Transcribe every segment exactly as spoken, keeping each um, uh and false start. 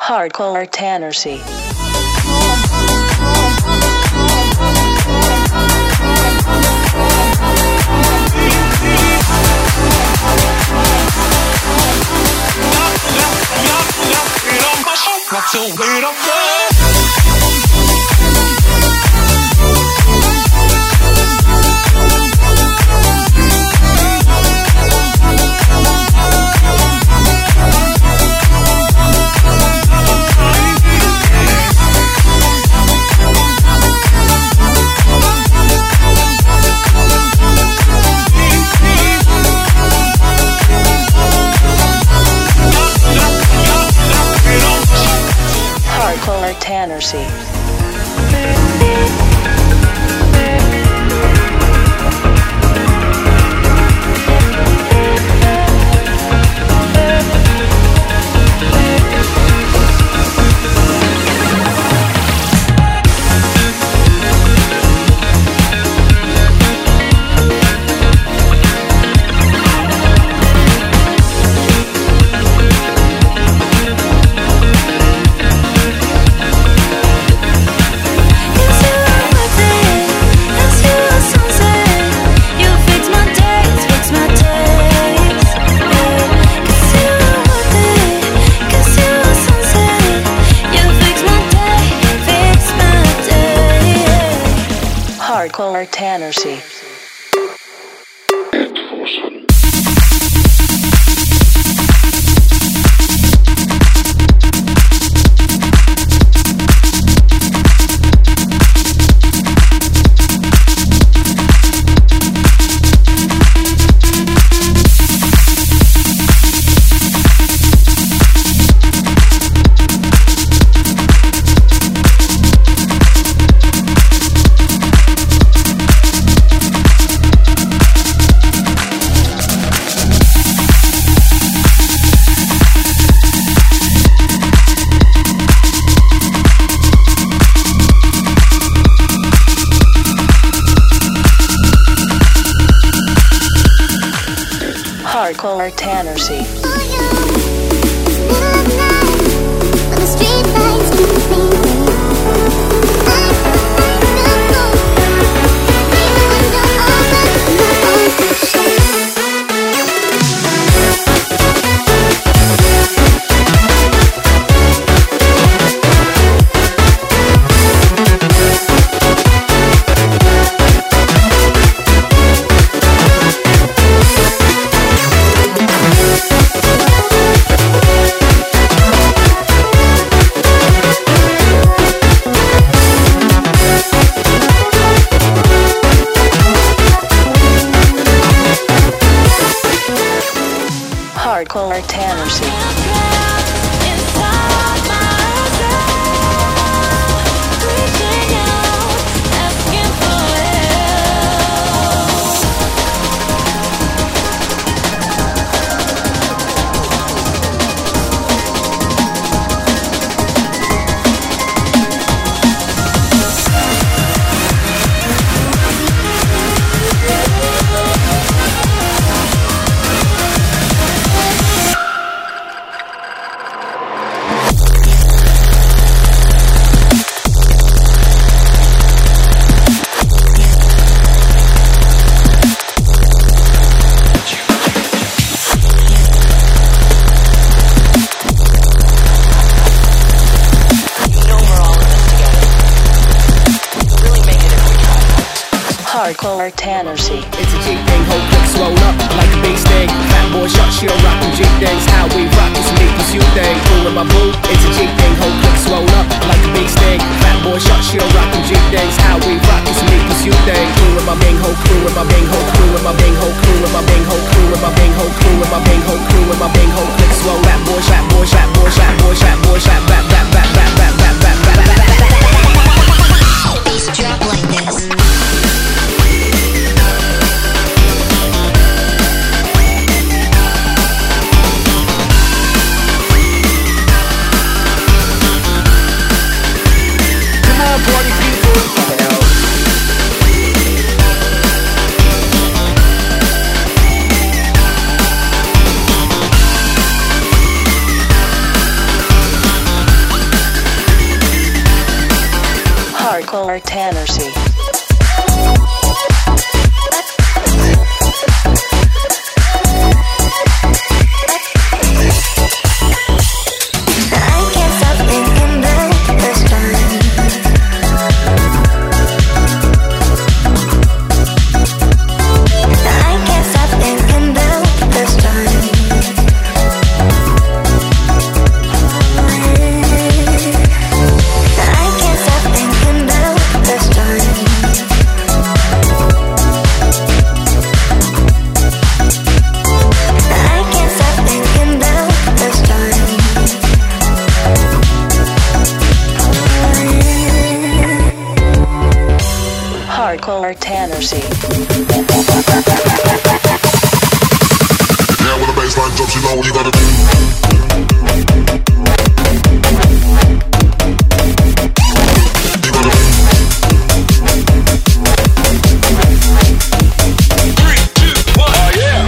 Hardcore Tannersy. Got to wait up there. Hardcore Tannersy. Hardcore Tannersy. Hardcore Tannersy. Hardcore Tannersy. Hardcore Tannersy. It's a G thing, whole click swole up like a bass thing. Fat boy shot, she don't rock them G things. How we rock this make this you thing. Cool with my boo. It's a G thing, whole click swole up like a bass thing. Fat boy shot, she don't rock them G things. How we rock this make this you thing. Cool with my bang ho crew, with my bang ho crew, with my bang ho crew, with my bang ho crew, with my bang ho crew, with my bang ho crew, with my bang ho click swole. Fat boy, fat boy, fat boy, fat boy, fat boy, fat back, back, back, back, back, back, back, back, back, back, back. Bass drop like this. Party people, you know. Hardcore Tennessee. Hardcore Tennessee. Now when the bassline drops, you know what you gotta do. You gotta do. Three, two, one, oh yeah.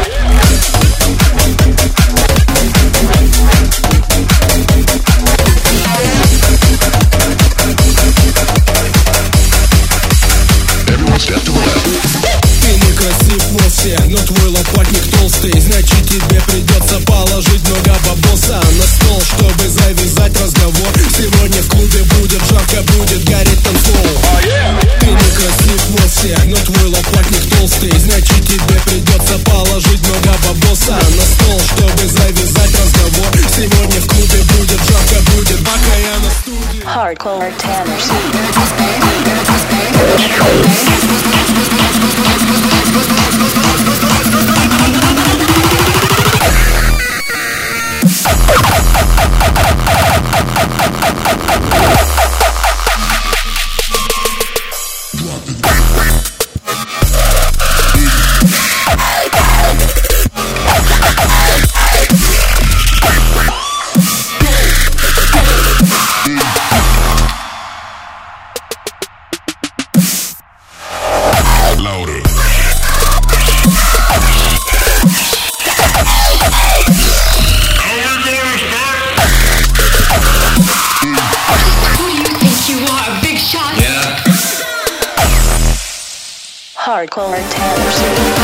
Everyone step to the left. Ты не красив вовсе, но твой лопатник толстый. Значит, тебе придется положить много бабоса на стол, чтобы завязать разговор. Сегодня в клубе будет жарко, будет гореть танцпол. oh, yeah. Ты не красив вовсе, но твой лопатник толстый. Значит, тебе придется положить много бабоса на стол, чтобы завязать разговор. Сегодня в клубе будет жарко, будет бакаяна студия. Hardcore Tennessee. Louder. Who do you think you are, a big shot? Yeah. Hardcore Tennessee.